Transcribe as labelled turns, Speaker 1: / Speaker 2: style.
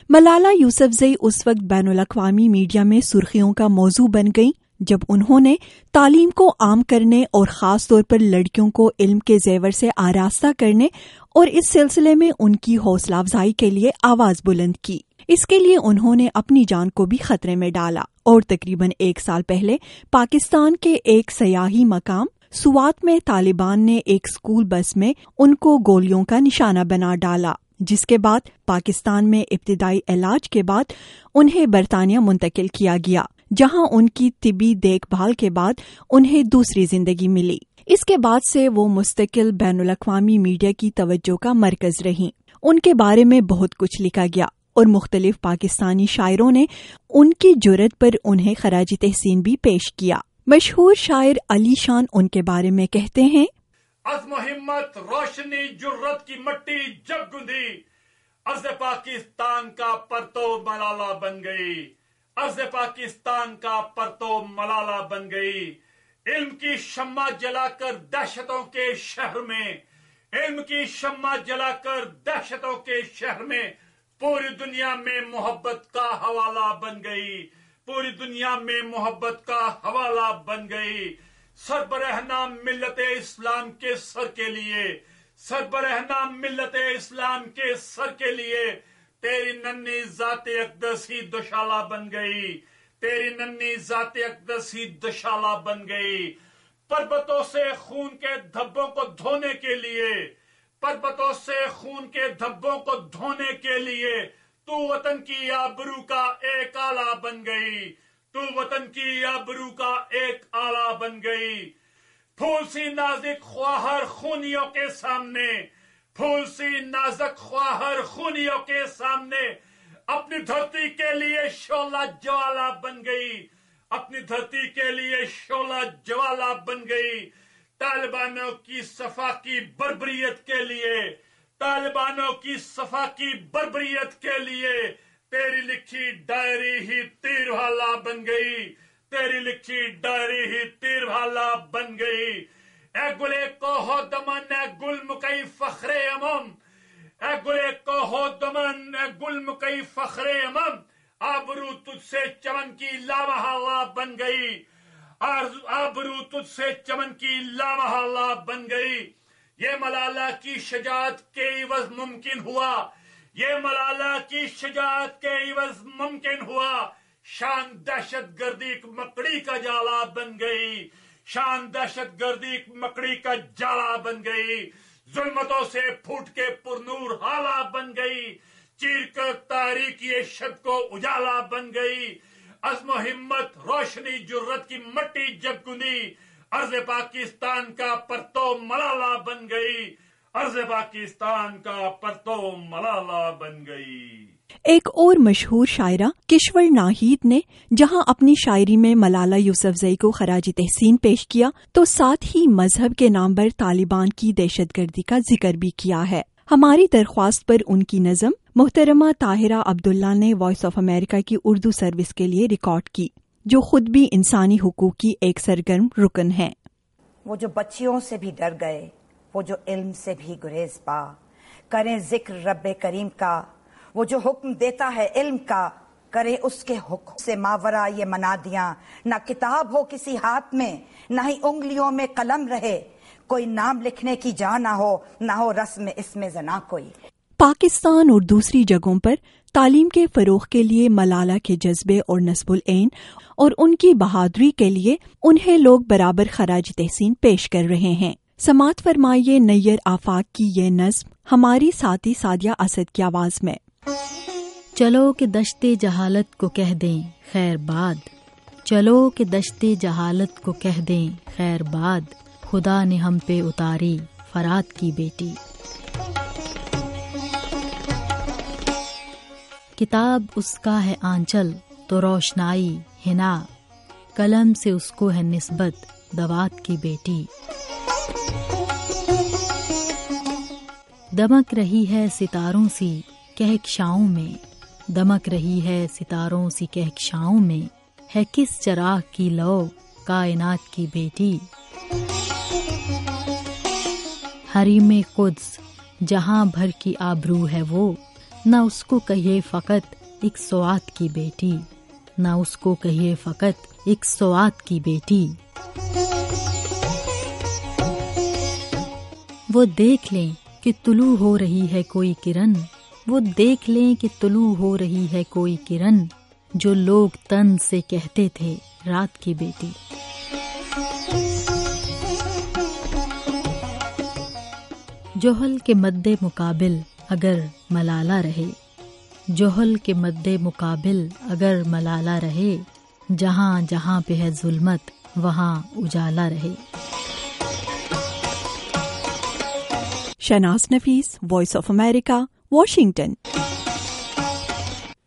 Speaker 1: ملالہ یوسفزئی اس وقت بین الاقوامی میڈیا میں سرخیوں کا موضوع بن گئیں جب انہوں نے تعلیم کو عام کرنے اور خاص طور پر لڑکیوں کو علم کے زیور سے آراستہ کرنے اور اس سلسلے میں ان کی حوصلہ افزائی کے لیے آواز بلند کی۔ اس کے لیے انہوں نے اپنی جان کو بھی خطرے میں ڈالا اور تقریباً 1 سال پہلے پاکستان کے ایک سیاحی مقام سوات میں طالبان نے ایک اسکول بس میں ان کو گولیوں کا نشانہ بنا ڈالا، جس کے بعد پاکستان میں ابتدائی علاج کے بعد انہیں برطانیہ منتقل کیا گیا، جہاں ان کی طبی دیکھ بھال کے بعد انہیں دوسری زندگی ملی۔ اس کے بعد سے وہ مستقل بین الاقوامی میڈیا کی توجہ کا مرکز رہیں۔ ان کے بارے میں بہت کچھ لکھا گیا اور مختلف پاکستانی شاعروں نے ان کی جرأت پر انہیں خراج تحسین بھی پیش کیا۔ مشہور شاعر علی شان ان کے بارے میں کہتے ہیں:
Speaker 2: عزم و ہمت روشنی جرت کی مٹی جب گندی، عرض پاکستان کا پرتو ملالہ بن گئی، عرض پاکستان کا پرتو ملالہ بن گئی۔ علم کی شمع جلا کر دہشتوں کے شہر میں، علم کی شمع جلا کر دہشتوں کے شہر میں پوری دنیا میں محبت کا حوالہ بن گئی، پوری دنیا میں محبت کا حوالہ بن گئی۔ سربرہنا ملت اسلام کے سر کے لیے، سربرہنا ملت اسلام کے سر کے لیے تیری ننھی ذات اقدس ہی دشالہ بن گئی، تیری ننھی ذات اقدس ہی دشالہ بن گئی۔ پربتوں سے خون کے دھبوں کو دھونے کے لیے، پربتوں سے خون کے دھبوں کو دھونے کے لیے تو وطن کی آبرو کا ایک آلہ بن گئی، تو وطن کی آبرو کا ایک آلہ بن گئی۔ پھول سی نازک خواہر خونیوں کے سامنے، پھول سی نازک خواہر خونیوں کے سامنے اپنی دھرتی کے لیے شعلہ جوالا بن گئی، اپنی دھرتی کے لیے شعلہ جوالا بن گئی۔ طالبانوں کی صفا کی بربریت کے لیے، طالبانوں کی صفا کی بربریت کے لیے تیری لکھی ڈائری ہی تیر بھالا بن گئی، تیری لکھی ڈائری ہی تیر بھالا بن گئی۔ اے گلے کو ہو دمن، اے گل مکئی فخر امم، اے گلے کو ہو دمن، اے گل مکئی فخر امم، آبرو تجھ سے چمن کی لامحالہ بن گئی، آبرو تجھ سے چمن کی لامحالہ بن گئی۔ یہ ملالہ کی شجاعت کے عوض ممکن ہوا، یہ ملالہ کی شجاعت کے عوض ممکن ہوا۔ شان دہشت گردی مکڑی کا جالا بن گئی، شان دہشت گردی مکڑی کا جالا بن گئی۔ ظلمتوں سے پھوٹ کے پرنور حالہ بن گئی، چیر کر تاریکی شب کو اجالا بن گئی۔ عزم و ہمت روشنی جرت کی مٹی جب گندی، عرض پاکستان کا پرتو ملالہ بن گئی، عرض پاکستان کا پرتو ملالہ بن گئی۔
Speaker 1: ایک اور مشہور شاعرہ کشور ناہید نے جہاں اپنی شاعری میں ملالہ یوسفزئی کو خراج تحسین پیش کیا تو ساتھ ہی مذہب کے نام پر طالبان کی دہشت گردی کا ذکر بھی کیا ہے۔ ہماری درخواست پر ان کی نظم محترمہ طاہرہ عبداللہ نے وائس آف امریکہ کی اردو سروس کے لیے ریکارڈ کی، جو خود بھی انسانی حقوق کی ایک سرگرم رکن ہے۔
Speaker 3: وہ جو بچیوں سے بھی ڈر گئے، وہ جو علم سے بھی گریز پا، کریں ذکر رب کریم کا، وہ جو حکم دیتا ہے علم کا، کرے اس کے حکم سے ماورا یہ منادیاں۔ نہ کتاب ہو کسی ہاتھ میں، نہ ہی انگلیوں میں قلم رہے، کوئی نام لکھنے کی جا نہ ہو رسم اس میں زنا کوئی۔
Speaker 1: پاکستان اور دوسری جگہوں پر تعلیم کے فروغ کے لیے ملالہ کے جذبے اور نصب العین اور ان کی بہادری کے لیے انہیں لوگ برابر خراج تحسین پیش کر رہے ہیں۔ سماعت فرمائیے نیر آفاق کی یہ نظم ہماری ساتھی سعدیہ اسد کی آواز میں۔
Speaker 4: چلو کہ دشت جہالت کو کہہ دیں خیر باد، چلو کہ دشت جہالت کو کہہ دیں خیر باد، خدا نے ہم پہ اتاری فرات کی بیٹی۔ کتاب اس کا ہے آنچل تو روشنائی ہنا، قلم سے اس کو ہے نسبت دوات کی بیٹی۔ دمک رہی ہے ستاروں سی کہکشاؤں میں، دمک رہی ہے ستاروں سی کہکشاؤں میں، ہے کس چراغ کی لو کائنات کی بیٹی۔ حریم قدس جہاں بھر کی آبرو ہے وہ، نہ اس کو کہیے فقط ایک سوات کی بیٹی، نہ اس کو کہیے فقط ایک سوات کی بیٹی۔ وہ دیکھ لیں کہ طلوع ہو رہی ہے کوئی کرن، وہ دیکھ لیں کہ طلوع ہو رہی ہے کوئی کرن، جو لوگ تن سے کہتے تھے رات کی بیٹی۔ جوہل کے مد مقابل اگر ملالہ رہے، جوہل کے مد مقابل اگر ملالہ رہے، جہاں جہاں پہ ہے ظلمت وہاں اجالا رہے۔
Speaker 1: Shahnaz Nafees, voice of America, Washington.